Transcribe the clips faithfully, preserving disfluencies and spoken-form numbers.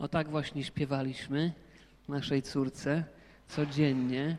O tak właśnie śpiewaliśmy naszej córce codziennie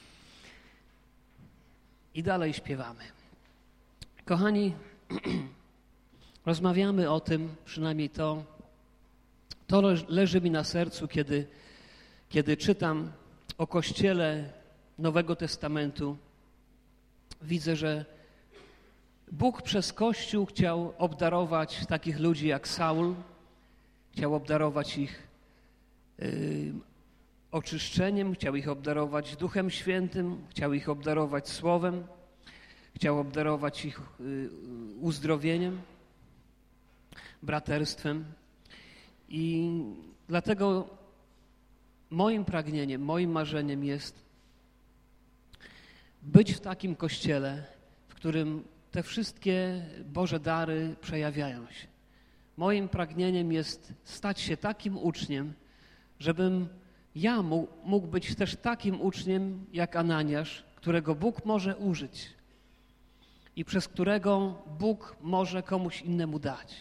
i dalej śpiewamy. Kochani, rozmawiamy o tym, przynajmniej to, to leży mi na sercu, kiedy, kiedy czytam o Kościele Nowego Testamentu. Widzę, że Bóg przez Kościół chciał obdarować takich ludzi jak Saul, chciał obdarować ich y, oczyszczeniem, chciał ich obdarować Duchem Świętym, chciał ich obdarować Słowem, chciał obdarować ich y, uzdrowieniem, braterstwem. I dlatego moim pragnieniem, moim marzeniem jest być w takim Kościele, w którym te wszystkie Boże dary przejawiają się. Moim pragnieniem jest stać się takim uczniem, żebym ja mógł, mógł być też takim uczniem jak Ananiasz, którego Bóg może użyć i przez którego Bóg może komuś innemu dać.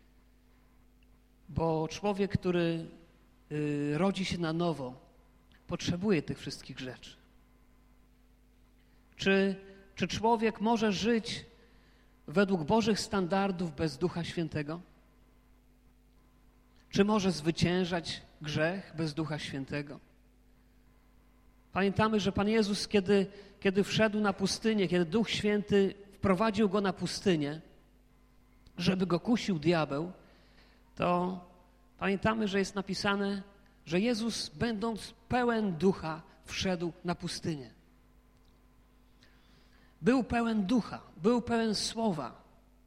Bo człowiek, który y, rodzi się na nowo, potrzebuje tych wszystkich rzeczy. Czy, czy człowiek może żyć według Bożych standardów bez Ducha Świętego? Czy może zwyciężać grzech bez Ducha Świętego? Pamiętamy, że Pan Jezus, kiedy, kiedy wszedł na pustynię, kiedy Duch Święty wprowadził Go na pustynię, żeby Go kusił diabeł, to pamiętamy, że jest napisane, że Jezus, będąc pełen Ducha, wszedł na pustynię. Był pełen Ducha, był pełen Słowa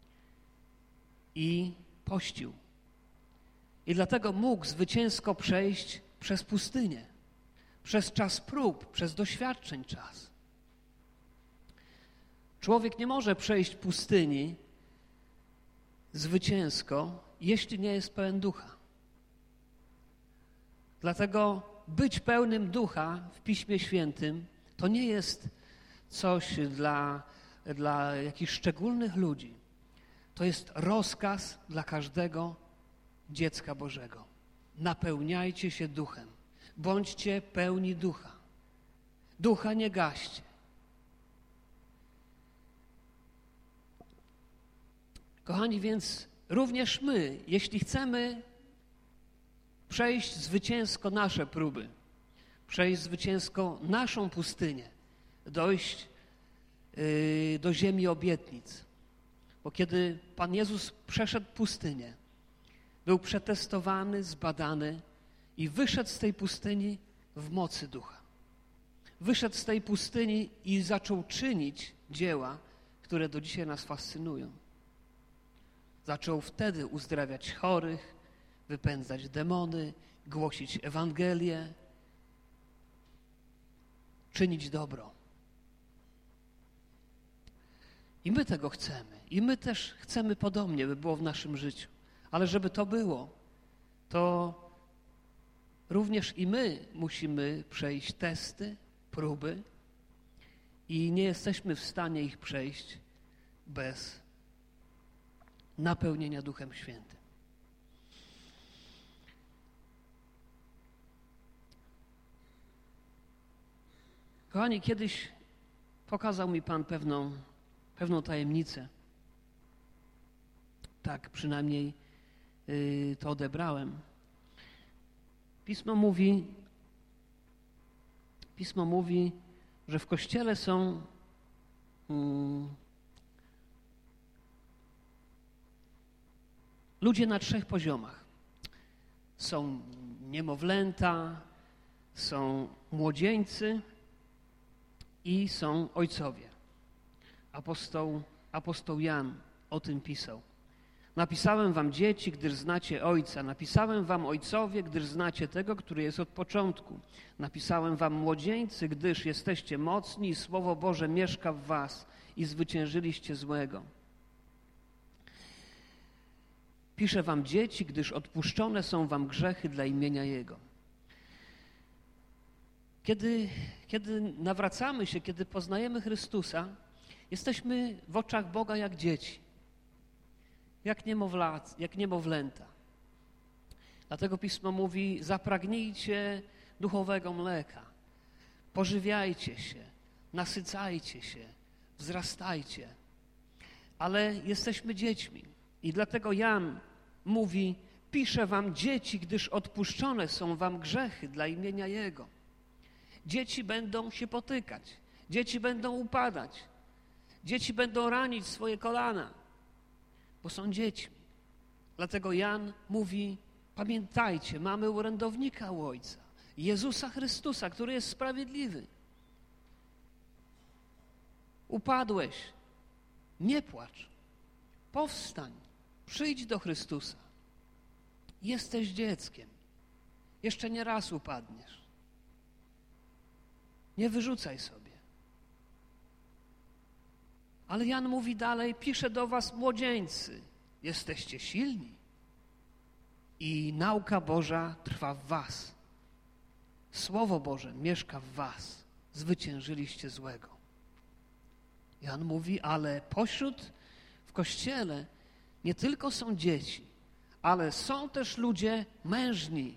i pościł. I dlatego mógł zwycięsko przejść przez pustynię, przez czas prób, przez doświadczeń czas. Człowiek nie może przejść pustyni zwycięsko, jeśli nie jest pełen Ducha. Dlatego być pełnym Ducha w Piśmie Świętym to nie jest coś dla, dla jakichś szczególnych ludzi. To jest rozkaz dla każdego dziecka Bożego. Napełniajcie się Duchem. Bądźcie pełni Ducha. Ducha nie gaście. Kochani, więc również my, jeśli chcemy przejść zwycięsko nasze próby, przejść zwycięsko naszą pustynię, dojść yy, do ziemi obietnic. Bo kiedy Pan Jezus przeszedł pustynię, był przetestowany, zbadany i wyszedł z tej pustyni w mocy Ducha. Wyszedł z tej pustyni i zaczął czynić dzieła, które do dzisiaj nas fascynują. Zaczął wtedy uzdrawiać chorych, wypędzać demony, głosić Ewangelię, czynić dobro. I my tego chcemy. I my też chcemy podobnie, by było w naszym życiu. Ale żeby to było, to również i my musimy przejść testy, próby i nie jesteśmy w stanie ich przejść bez napełnienia Duchem Świętym. Kochani, kiedyś pokazał mi Pan pewną, pewną tajemnicę. Tak przynajmniej yy, to odebrałem. Pismo mówi, Pismo mówi, że w Kościele są yy, ludzie na trzech poziomach. Są niemowlęta, są młodzieńcy i są ojcowie. Apostoł, apostoł Jan o tym pisał. Napisałem wam dzieci, gdyż znacie Ojca. Napisałem wam ojcowie, gdyż znacie tego, który jest od początku. Napisałem wam młodzieńcy, gdyż jesteście mocni i Słowo Boże mieszka w was i zwyciężyliście złego. Piszę wam dzieci, gdyż odpuszczone są wam grzechy dla imienia Jego. Kiedy, kiedy nawracamy się, kiedy poznajemy Chrystusa, jesteśmy w oczach Boga jak dzieci, jak, niemowlac, jak niemowlęta. Dlatego Pismo mówi, zapragnijcie duchowego mleka, pożywiajcie się, nasycajcie się, wzrastajcie. Ale jesteśmy dziećmi i dlatego Jan mówi, piszę wam dzieci, gdyż odpuszczone są wam grzechy dla imienia Jego. Dzieci będą się potykać, dzieci będą upadać, dzieci będą ranić swoje kolana, bo są dziećmi. Dlatego Jan mówi, pamiętajcie, mamy orędownika u Ojca, Jezusa Chrystusa, który jest sprawiedliwy. Upadłeś, nie płacz, powstań, przyjdź do Chrystusa. Jesteś dzieckiem, jeszcze nie raz upadniesz. Nie wyrzucaj sobie. Ale Jan mówi dalej, pisze do was młodzieńcy, jesteście silni i nauka Boża trwa w was. Słowo Boże mieszka w was, zwyciężyliście złego. Jan mówi, ale pośród w Kościele nie tylko są dzieci, ale są też ludzie mężni.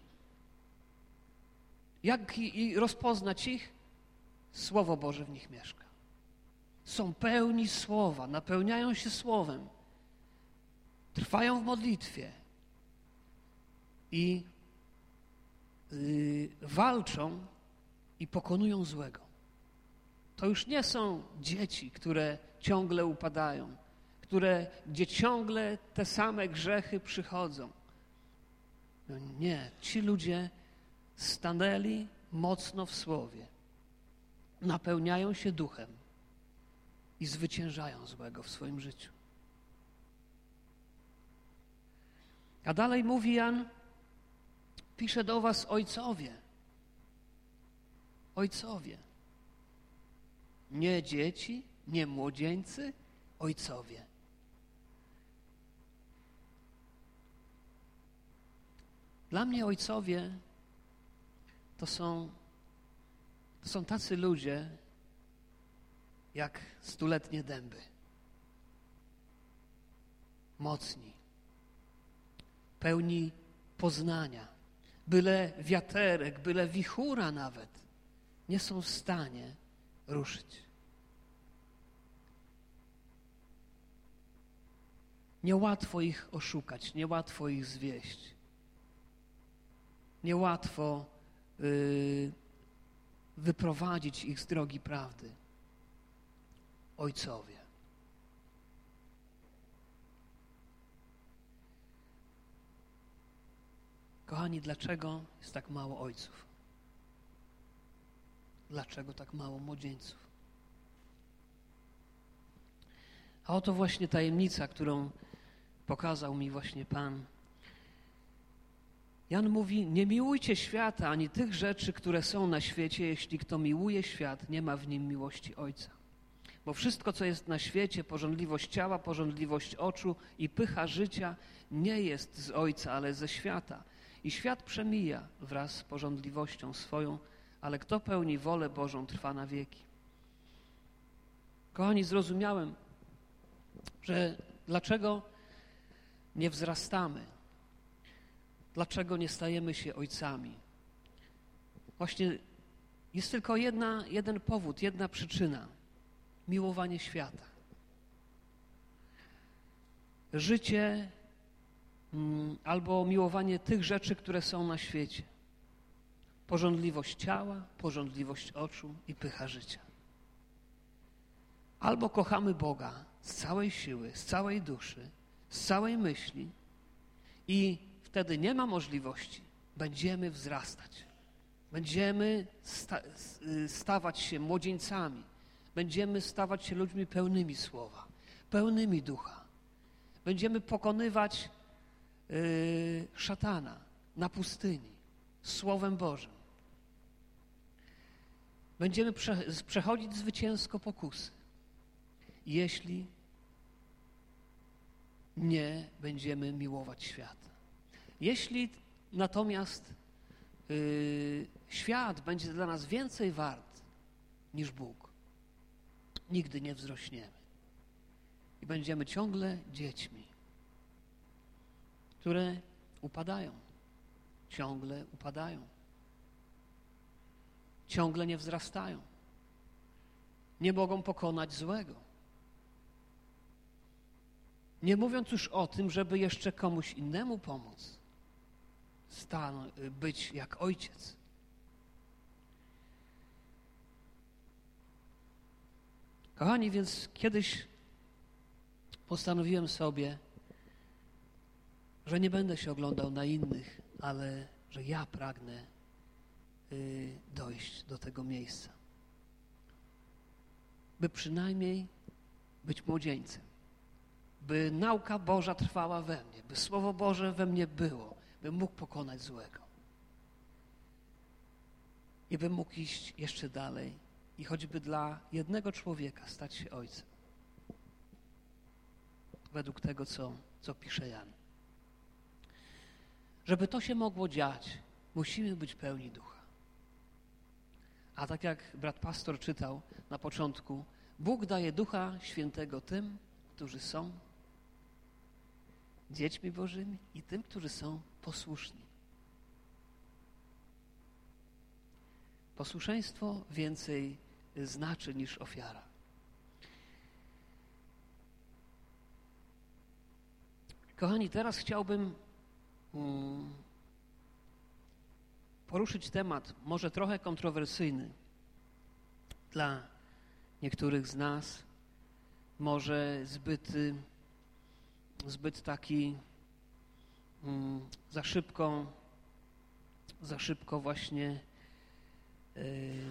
Jak i rozpoznać ich? Słowo Boże w nich mieszka. Są pełni słowa, napełniają się słowem, trwają w modlitwie i yy, walczą i pokonują złego. To już nie są dzieci, które ciągle upadają, które, gdzie ciągle te same grzechy przychodzą. No nie, ci ludzie stanęli mocno w Słowie, napełniają się duchem i zwyciężają złego w swoim życiu. A dalej mówi Jan, pisze do was ojcowie. Ojcowie. Nie dzieci, nie młodzieńcy, ojcowie. Dla mnie ojcowie to są, to są tacy ludzie jak stuletnie dęby. Mocni, pełni poznania. Byle wiaterek, byle wichura nawet nie są w stanie ruszyć. Niełatwo ich oszukać, niełatwo ich zwieść. Niełatwo yy, wyprowadzić ich z drogi prawdy. Ojcowie. Kochani, dlaczego jest tak mało ojców? Dlaczego tak mało młodzieńców? A oto właśnie tajemnica, którą pokazał mi właśnie Pan. Jan mówi, nie miłujcie świata, ani tych rzeczy, które są na świecie. Jeśli kto miłuje świat, nie ma w nim miłości Ojca. Bo wszystko, co jest na świecie, pożądliwość ciała, pożądliwość oczu i pycha życia, nie jest z Ojca, ale ze świata. I świat przemija wraz z pożądliwością swoją, ale kto pełni wolę Bożą, trwa na wieki. Kochani, zrozumiałem, że dlaczego nie wzrastamy, dlaczego nie stajemy się ojcami. Właśnie jest tylko jedna, jeden powód, jedna przyczyna. Miłowanie świata. Życie mm, albo miłowanie tych rzeczy, które są na świecie. Pożądliwość ciała, pożądliwość oczu i pycha życia. Albo kochamy Boga z całej siły, z całej duszy, z całej myśli i wtedy nie ma możliwości. Będziemy wzrastać. Będziemy sta- stawać się młodzieńcami. Będziemy stawać się ludźmi pełnymi słowa, pełnymi ducha. Będziemy pokonywać yy, szatana na pustyni Słowem Bożym. Będziemy prze, przechodzić zwycięsko pokusy, jeśli nie będziemy miłować świata. Jeśli natomiast yy, świat będzie dla nas więcej wart niż Bóg, nigdy nie wzrośniemy. I będziemy ciągle dziećmi, które upadają. ciągle upadają. Ciągle nie wzrastają. Nie mogą pokonać złego. Nie mówiąc już o tym, żeby jeszcze komuś innemu pomóc. Stan, być jak ojciec. Kochani, więc kiedyś postanowiłem sobie, że nie będę się oglądał na innych, ale że ja pragnę y, dojść do tego miejsca. By przynajmniej być młodzieńcem. By nauka Boża trwała we mnie. By Słowo Boże we mnie było. Bym mógł pokonać złego. I bym mógł iść jeszcze dalej i choćby dla jednego człowieka stać się ojcem. Według tego, co, co pisze Jan. Żeby to się mogło dziać, musimy być pełni ducha. A tak jak brat pastor czytał na początku, Bóg daje Ducha Świętego tym, którzy są dziećmi Bożymi i tym, którzy są posłuszni. Posłuszeństwo więcej znaczy niż ofiara. Kochani, teraz chciałbym um, poruszyć temat może trochę kontrowersyjny dla niektórych z nas, może zbyt, zbyt taki um, za szybko, za szybko właśnie yy,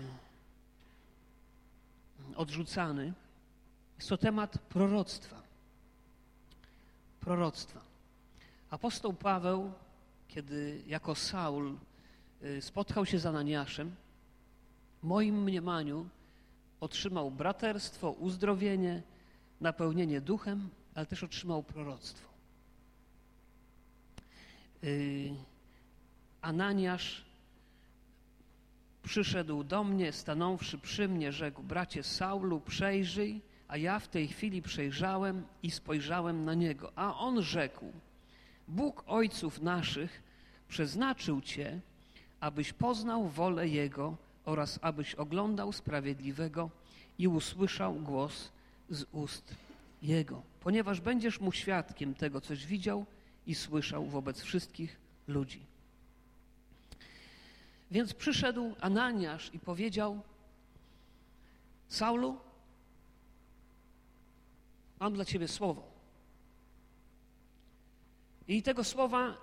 odrzucany. Jest to temat proroctwa. Proroctwa. Apostoł Paweł, kiedy jako Saul spotkał się z Ananiaszem, w moim mniemaniu otrzymał braterstwo, uzdrowienie, napełnienie duchem, ale też otrzymał proroctwo. Ananiasz przyszedł do mnie, stanąwszy przy mnie, rzekł: bracie Saulu, przejrzyj, a ja w tej chwili przejrzałem i spojrzałem na niego. A on rzekł: Bóg ojców naszych przeznaczył cię, abyś poznał wolę Jego oraz abyś oglądał Sprawiedliwego i usłyszał głos z ust Jego, ponieważ będziesz mu świadkiem tego, coś widział i słyszał wobec wszystkich ludzi. Więc przyszedł Ananiasz i powiedział: Saulu, mam dla ciebie słowo. I tego słowa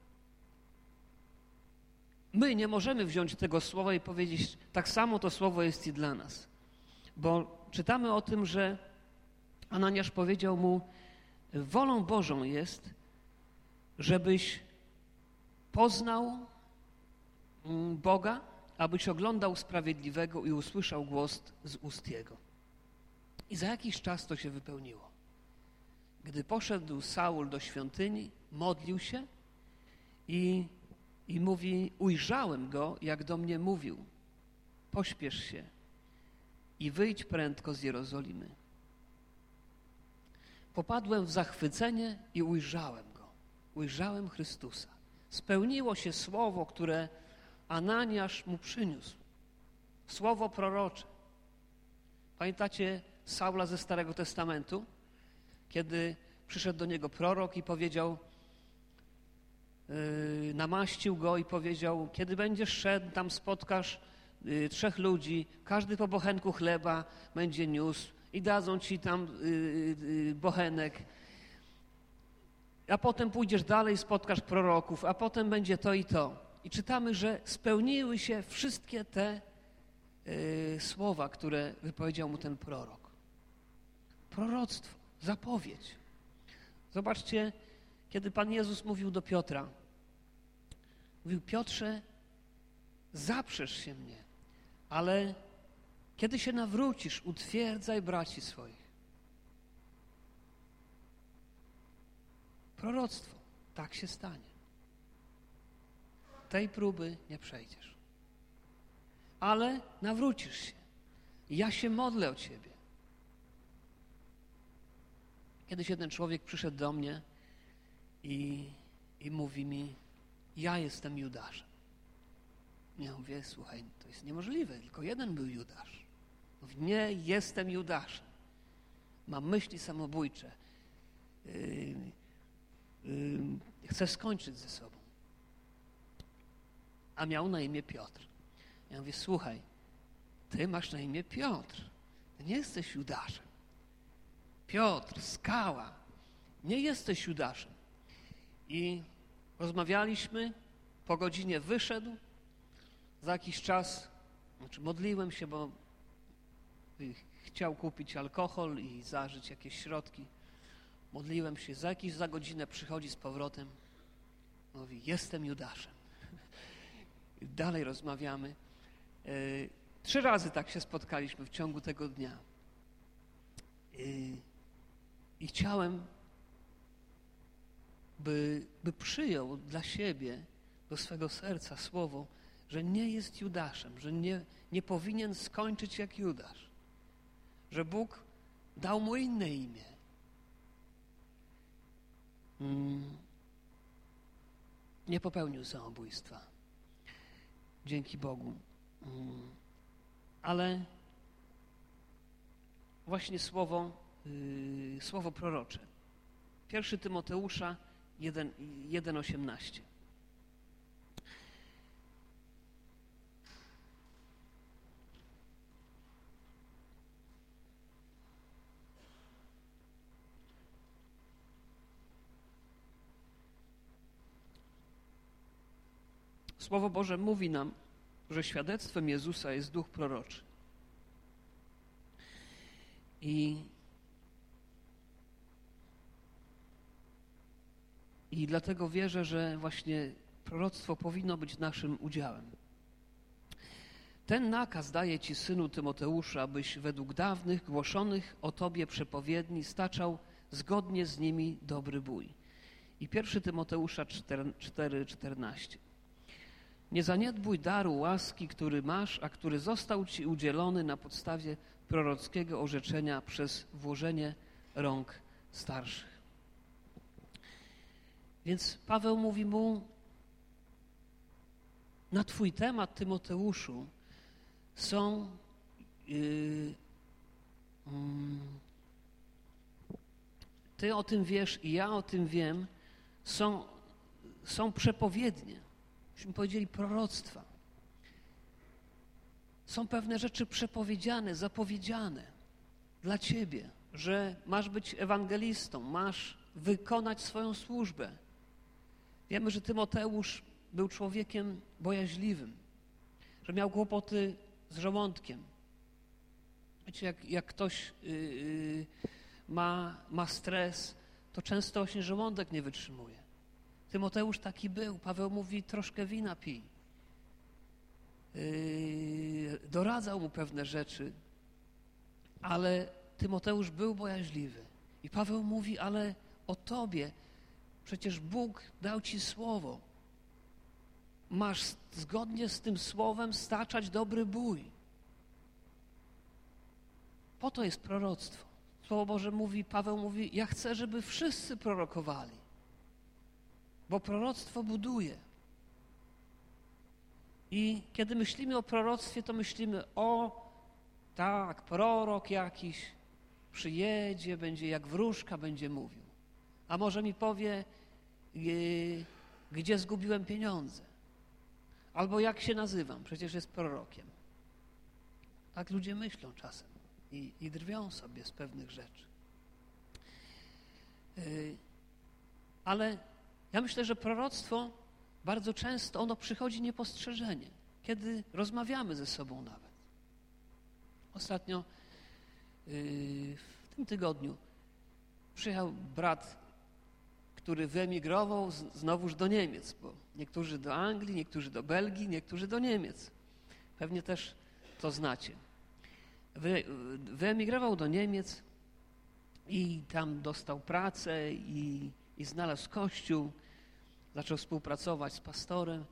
my nie możemy wziąć tego słowa i powiedzieć, tak samo to słowo jest i dla nas. Bo czytamy o tym, że Ananiasz powiedział mu: wolą Bożą jest, żebyś poznał Boga, abyś oglądał Sprawiedliwego i usłyszał głos z ust Jego. I za jakiś czas to się wypełniło. Gdy poszedł Saul do świątyni, modlił się i, i mówi: ujrzałem go, jak do mnie mówił: pośpiesz się i wyjdź prędko z Jerozolimy. Popadłem w zachwycenie i ujrzałem go. Ujrzałem Chrystusa. Spełniło się słowo, które Ananiasz mu przyniósł. Słowo prorocze. Pamiętacie Saula ze Starego Testamentu? Kiedy przyszedł do niego prorok i powiedział, yy, namaścił go i powiedział: kiedy będziesz szedł, tam spotkasz yy, trzech ludzi, każdy po bochenku chleba będzie niósł i dadzą ci tam yy, yy, bochenek. A potem pójdziesz dalej, spotkasz proroków, a potem będzie to i to. I czytamy, że spełniły się wszystkie te yy, słowa, które wypowiedział mu ten prorok. Proroctwo, zapowiedź. Zobaczcie, kiedy Pan Jezus mówił do Piotra, mówił: Piotrze, zaprzesz się mnie, ale kiedy się nawrócisz, utwierdzaj braci swoich. Proroctwo, tak się stanie. Tej próby nie przejdziesz. Ale nawrócisz się. Ja się modlę o ciebie. Kiedyś jeden człowiek przyszedł do mnie i, i mówi mi: ja jestem Judaszem. Ja mówię, słuchaj, to jest niemożliwe, tylko jeden był Judasz. Mówi, nie, jestem Judaszem. Mam myśli samobójcze. Yy, yy, chcę skończyć ze sobą. A miał na imię Piotr. Ja mówię, słuchaj, ty masz na imię Piotr. Ty nie jesteś Judaszem. Piotr, skała. Nie jesteś Judaszem. I rozmawialiśmy, po godzinie wyszedł. Za jakiś czas, znaczy modliłem się, bo chciał kupić alkohol i zażyć jakieś środki. Modliłem się, za jakieś za godzinę przychodzi z powrotem. Mówi, jestem Judaszem. Dalej rozmawiamy. Trzy razy tak się spotkaliśmy w ciągu tego dnia. I chciałem, by, by przyjął dla siebie, do swego serca słowo, że nie jest Judaszem, że nie, nie powinien skończyć jak Judasz, że Bóg dał mu inne imię. Mm. Nie popełnił samobójstwa. Dzięki Bogu. Mm. Ale właśnie słowo, yy, słowo prorocze. Pierwszy Tymoteusza jeden osiemnaście. Słowo Boże mówi nam, że świadectwem Jezusa jest duch proroczy. I, I dlatego wierzę, że właśnie proroctwo powinno być naszym udziałem. Ten nakaz daje Ci, synu Tymoteuszu, abyś według dawnych, głoszonych o Tobie przepowiedni staczał zgodnie z nimi dobry bój. I pierwszy Tymoteusza cztery czternaście. Nie zaniedbuj daru łaski, który masz, a który został Ci udzielony na podstawie prorockiego orzeczenia przez włożenie rąk starszych. Więc Paweł mówi mu, na Twój temat, Tymoteuszu, są yy, um, Ty o tym wiesz i ja o tym wiem, są, są przepowiednie. Myśmy powiedzieli proroctwa. Są pewne rzeczy przepowiedziane, zapowiedziane dla Ciebie, że masz być ewangelistą, masz wykonać swoją służbę. Wiemy, że Tymoteusz był człowiekiem bojaźliwym, że miał kłopoty z żołądkiem. Wiecie, jak, jak ktoś yy, yy, ma, ma stres, to często właśnie żołądek nie wytrzymuje. Tymoteusz taki był. Paweł mówi, troszkę wina pij. Yy, doradzał mu pewne rzeczy, ale Tymoteusz był bojaźliwy. I Paweł mówi, ale o Tobie, przecież Bóg dał Ci słowo. Masz zgodnie z tym słowem staczać dobry bój. Po to jest proroctwo. Słowo Boże mówi, Paweł mówi, ja chcę, żeby wszyscy prorokowali. Bo proroctwo buduje. I kiedy myślimy o proroctwie, to myślimy, o tak, prorok jakiś przyjedzie, będzie jak wróżka, będzie mówił. A może mi powie, yy, gdzie zgubiłem pieniądze. Albo jak się nazywam, przecież jest prorokiem. Tak ludzie myślą czasem i, i drwią sobie z pewnych rzeczy. Yy, ale ja myślę, że proroctwo bardzo często ono przychodzi niepostrzeżenie, kiedy rozmawiamy ze sobą nawet. Ostatnio yy, w tym tygodniu przyjechał brat, który wyemigrował z, znowuż do Niemiec, bo niektórzy do Anglii, niektórzy do Belgii, niektórzy do Niemiec. Pewnie też to znacie. Wy, wyemigrował do Niemiec i tam dostał pracę i, i znalazł kościół. Zaczął współpracować z pastorem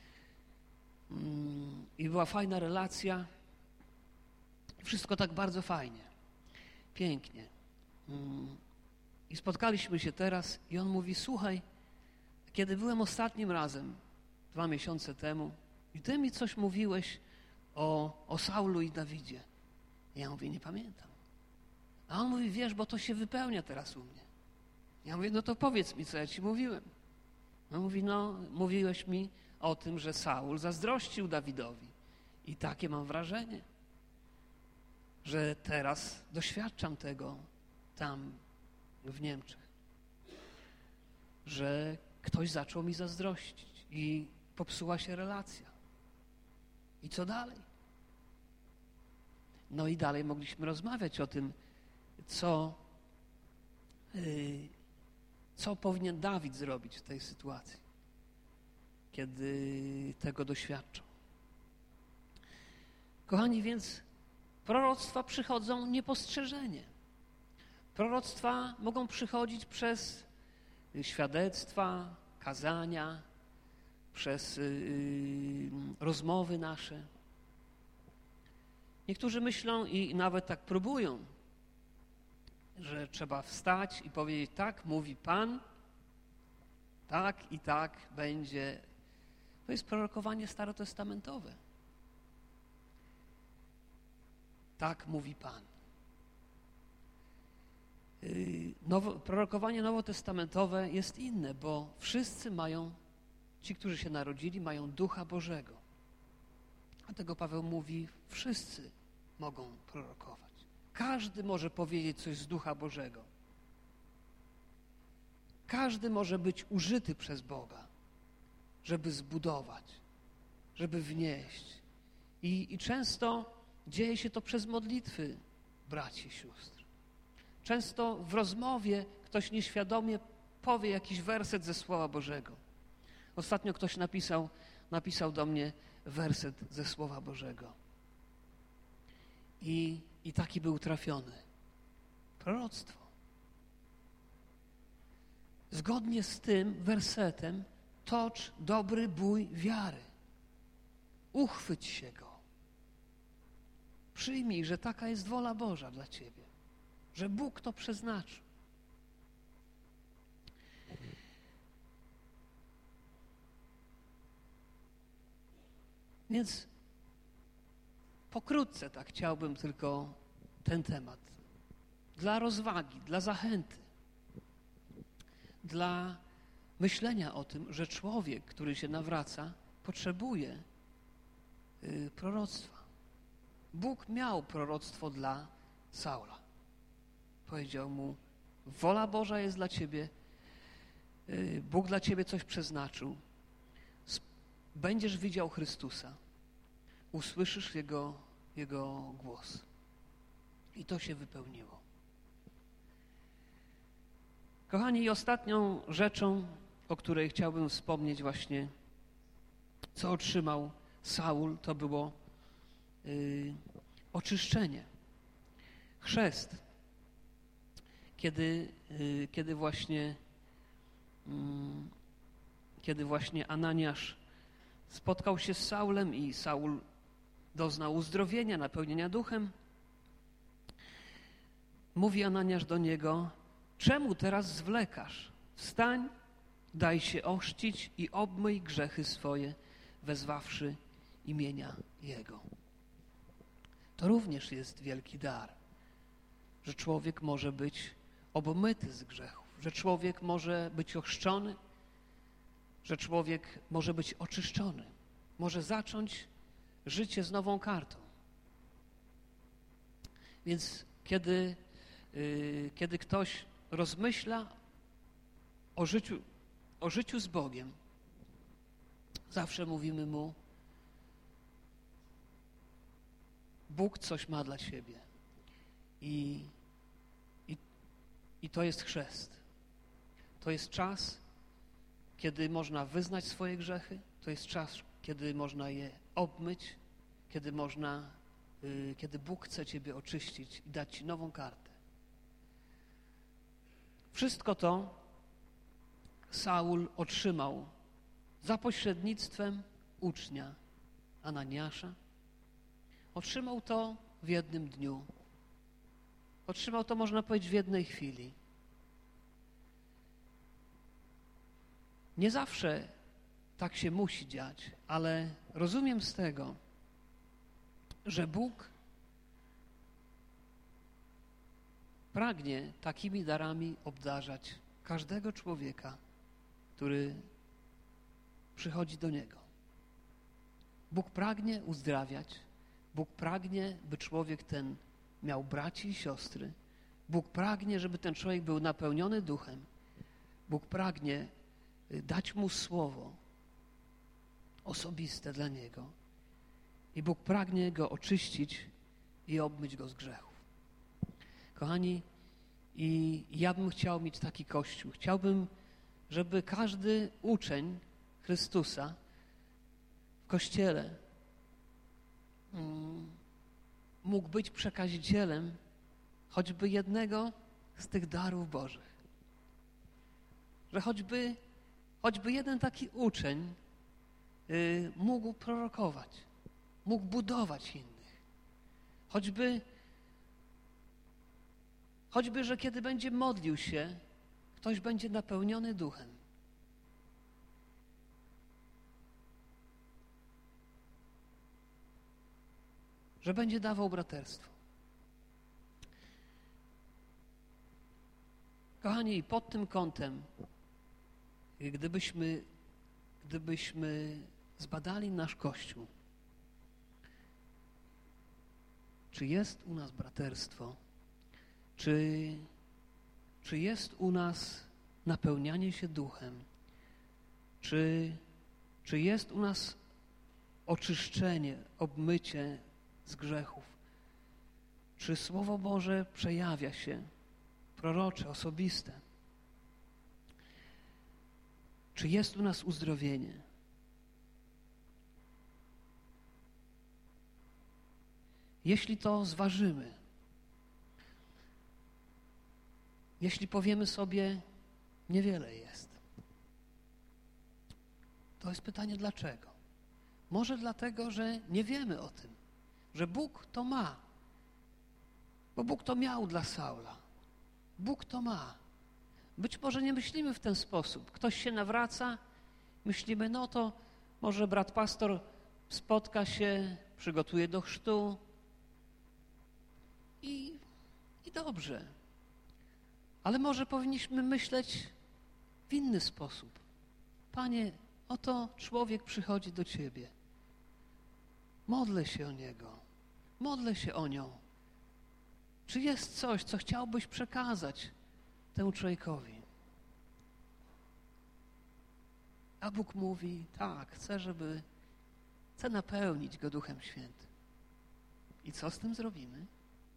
i była fajna relacja. Wszystko tak bardzo fajnie, pięknie. I spotkaliśmy się teraz i on mówi, słuchaj, kiedy byłem ostatnim razem dwa miesiące temu i ty mi coś mówiłeś o, o Saulu i Dawidzie. Ja mówię, nie pamiętam. A on mówi, wiesz, bo to się wypełnia teraz u mnie. Ja mówię, no to powiedz mi, co ja ci mówiłem. On mówi, no, mówiłeś mi o tym, że Saul zazdrościł Dawidowi. I takie mam wrażenie, że teraz doświadczam tego tam w Niemczech. Że ktoś zaczął mi zazdrościć i popsuła się relacja. I co dalej? No i dalej mogliśmy rozmawiać o tym, co, yy, co powinien Dawid zrobić w tej sytuacji, kiedy tego doświadczał. Kochani, więc proroctwa przychodzą niepostrzeżenie. Proroctwa mogą przychodzić przez świadectwa, kazania, przez yy, rozmowy nasze. Niektórzy myślą i nawet tak próbują, że trzeba wstać i powiedzieć, tak, mówi Pan, tak i tak będzie. To jest prorokowanie starotestamentowe. Tak mówi Pan. Nowo, prorokowanie nowotestamentowe jest inne, bo wszyscy mają, ci, którzy się narodzili, mają Ducha Bożego. Dlatego Paweł mówi, wszyscy mogą prorokować. Każdy może powiedzieć coś z Ducha Bożego. Każdy może być użyty przez Boga, żeby zbudować, żeby wnieść. I, i często dzieje się to przez modlitwy, braci i sióstr. Często w rozmowie ktoś nieświadomie powie jakiś werset ze Słowa Bożego. Ostatnio ktoś napisał, napisał do mnie werset ze Słowa Bożego. I, i taki był trafiony. Proroctwo. Zgodnie z tym wersetem tocz dobry bój wiary. Uchwyć się go. Przyjmij, że taka jest wola Boża dla ciebie. Że Bóg to przeznaczył. Więc pokrótce tak chciałbym tylko ten temat. Dla rozwagi, dla zachęty. Dla myślenia o tym, że człowiek, który się nawraca, potrzebuje y, proroctwa. Bóg miał proroctwo dla Saula. Powiedział mu, wola Boża jest dla ciebie, y, Bóg dla ciebie coś przeznaczył. Będziesz widział Chrystusa. Usłyszysz Jego, Jego głos. I to się wypełniło. Kochani, i ostatnią rzeczą, o której chciałbym wspomnieć właśnie, co otrzymał Saul, to było yy, oczyszczenie. Chrzest. Kiedy, yy, kiedy właśnie yy, kiedy właśnie Ananiasz spotkał się z Saulem i Saul doznał uzdrowienia, napełnienia duchem, mówi Ananiasz do niego, czemu teraz zwlekasz? Wstań, daj się ochrzcić i obmyj grzechy swoje, wezwawszy imienia Jego. To również jest wielki dar, że człowiek może być obmyty z grzechów, że człowiek może być ochrzczony, że człowiek może być oczyszczony, może zacząć życie z nową kartą. Więc kiedy, yy, kiedy ktoś rozmyśla o życiu, o życiu z Bogiem, zawsze mówimy mu, Bóg coś ma dla ciebie. I, i, i to jest chrzest. To jest czas, kiedy można wyznać swoje grzechy. To jest czas, kiedy można je obmyć, kiedy można, yy, kiedy Bóg chce ciebie oczyścić i dać ci nową kartę. Wszystko to Saul otrzymał za pośrednictwem ucznia Ananiasza. Otrzymał to w jednym dniu. Otrzymał to, można powiedzieć, w jednej chwili. Nie zawsze tak się musi dziać, ale rozumiem z tego, że Bóg pragnie takimi darami obdarzać każdego człowieka, który przychodzi do Niego. Bóg pragnie uzdrawiać, Bóg pragnie, by człowiek ten miał braci i siostry. Bóg pragnie, żeby ten człowiek był napełniony duchem. Bóg pragnie dać mu słowo osobiste dla niego. I Bóg pragnie go oczyścić i obmyć go z grzechów. Kochani, i ja bym chciał mieć taki Kościół. Chciałbym, żeby każdy uczeń Chrystusa w Kościele mógł być przekazicielem choćby jednego z tych darów Bożych. Że choćby, choćby jeden taki uczeń y, mógł prorokować, mógł budować innych. Choćby, choćby, że kiedy będzie modlił się, ktoś będzie napełniony duchem. Że będzie dawał braterstwo. Kochani, pod tym kątem, gdybyśmy, gdybyśmy zbadali nasz Kościół, czy jest u nas braterstwo, czy, czy jest u nas napełnianie się duchem, czy, czy jest u nas oczyszczenie, obmycie z grzechów, czy Słowo Boże przejawia się prorocze, osobiste, czy jest u nas uzdrowienie. Jeśli to zważymy, jeśli powiemy sobie, niewiele jest, to jest pytanie dlaczego. Może dlatego, że nie wiemy o tym, że Bóg to ma, bo Bóg to miał dla Saula. Bóg to ma. Być może nie myślimy w ten sposób. Ktoś się nawraca, myślimy, no to może brat pastor spotka się, przygotuje do chrztu i, i dobrze. Ale może powinniśmy myśleć w inny sposób. Panie, oto człowiek przychodzi do Ciebie. Modlę się o niego. Modlę się o nią. Czy jest coś, co chciałbyś przekazać temu człowiekowi? A Bóg mówi, tak, chcę, żeby, chcę napełnić go Duchem Świętym. I co z tym zrobimy?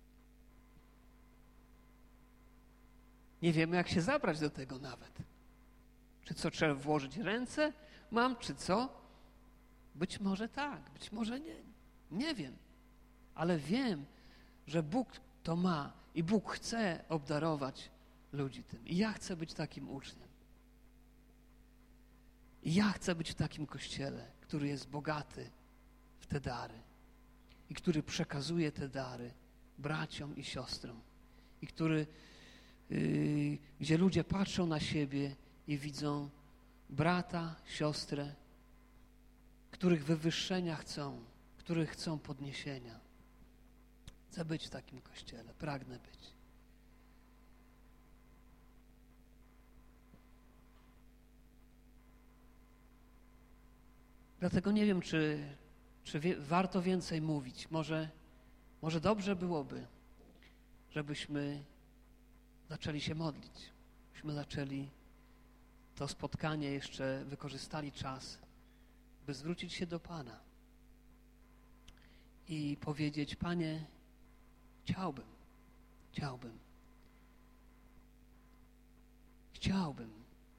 Nie wiemy, jak się zabrać do tego nawet. Czy co, trzeba włożyć ręce? Mam, czy co? Być może tak, być może nie. Nie wiem. Ale wiem, że Bóg to ma i Bóg chce obdarować ludzi tym. I ja chcę być takim uczniem. I ja chcę być w takim Kościele, który jest bogaty w te dary i który przekazuje te dary braciom i siostrom i który, yy, gdzie ludzie patrzą na siebie i widzą brata, siostrę, których wywyższenia chcą, których chcą podniesienia. Chcę być w takim Kościele, pragnę być. Dlatego nie wiem, czy, czy wie, warto więcej mówić. Może, może dobrze byłoby, żebyśmy zaczęli się modlić. Byśmy zaczęli to spotkanie, jeszcze wykorzystali czas, by zwrócić się do Pana i powiedzieć, Panie, chciałbym, chciałbym, chciałbym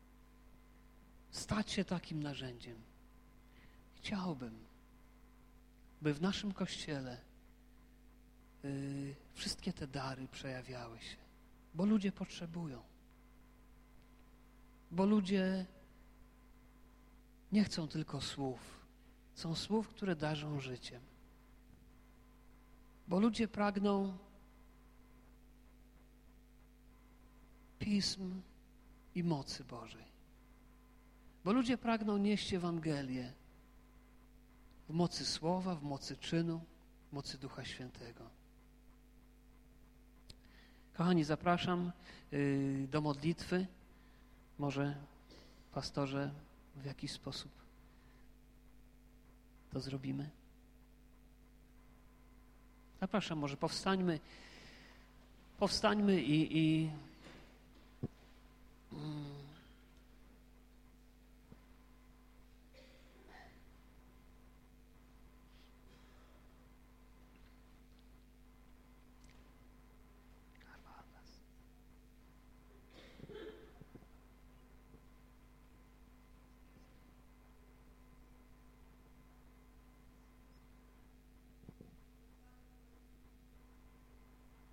stać się takim narzędziem. Chciałbym, by w naszym Kościele yy, wszystkie te dary przejawiały się, bo ludzie potrzebują. Bo ludzie nie chcą tylko słów. Są słów, które darzą życiem. Bo ludzie pragną pism i mocy Bożej. Bo ludzie pragną nieść Ewangelię w mocy słowa, w mocy czynu, w mocy Ducha Świętego. Kochani, zapraszam yy, do modlitwy. Może, pastorze, w jakiś sposób to zrobimy. Zapraszam, może powstańmy, powstańmy i, i mm,